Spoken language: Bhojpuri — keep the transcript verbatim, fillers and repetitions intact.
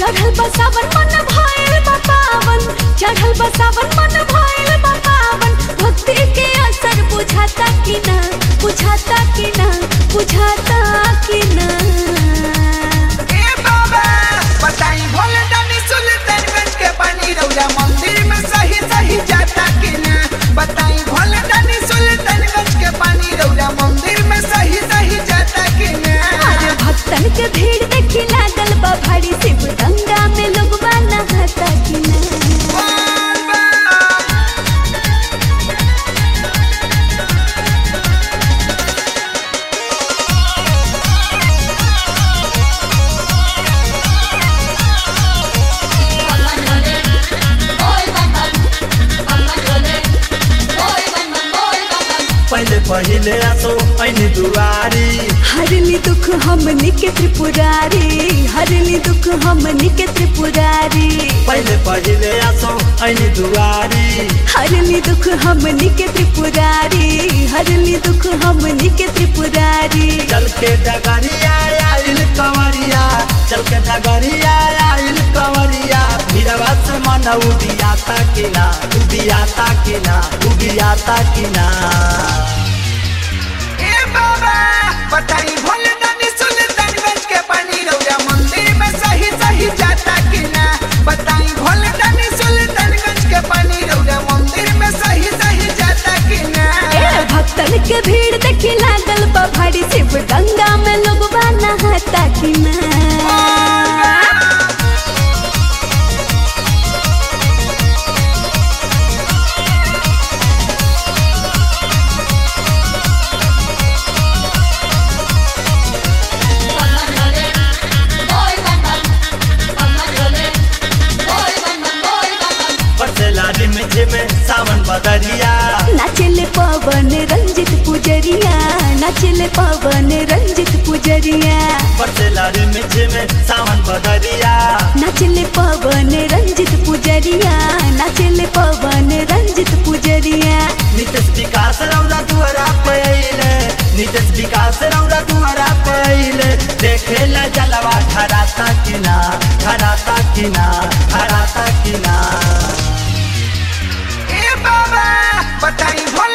चढ़ल बसावन मन भइल बा पावन, चढ़ल बसावन मन भइल बा पावन। भक्ति के असर बुझाता कि ना, बुझाता कि ना, बुझाता कि ना। ए बाबा बताई भोले दानी सुल्तानगंज के पानी रौरा मंदिर में सही सही जाता कि ना। बताई भोले दानी सुल्तानगंज के पानी रौरा मंदिर में सही सही जाता कि ना। अरे भक्तन के भीड़ देखी लागल बा भारी, शिव गंगा में लोगवा नहाता कि ना। पहले पहले आसो ऐनी दुआरी, हरली दुख हमनी के त्रिपुरारी, हरली दुख हमनी के त्रिपुरारी। पहले पहले आसो ऐनी दुआरी, हरली दुख हमनी के त्रिपुरारी, हरली दुख हमनी के त्रिपुरारी। चल के डगरिया आइल कंवरिया, चल के डगरिया आइल कंवरिया। भीरवा से मन उबियाता कि ना, उबियाता कि ना, उबियाता कि ना। ए बाबा बताई भोले दानी सुल्तानगंज के पानी रौरा मंदिर में सही सही जाता कि ना। बताई भोले दानी सुल्तानगंज के पानी रौरा मंदिर में सही सही जाता कि ना। ए भक्तन के भीड़ देखी लागल बा भारी, शिव गंगा में लोगवा नहाता कि ना। में सावन बदरिया, नाचले पवन रंजित पुजरिया, नाचले पवन रंजित पुजरिया। बरसेला रिमझिम में सावन बदरिया, नाचले पवन रंजित पुजरिया, नाचले पवन रंजित पुजरिया। नितेश विकास रौरा दुआरा पहिले, नितेश विकास रौरा दुआरा पहिले। देखे ला जलवा खराता कि ना, खराता कि ना, खराता कि ना। ए बाबा बताई भोले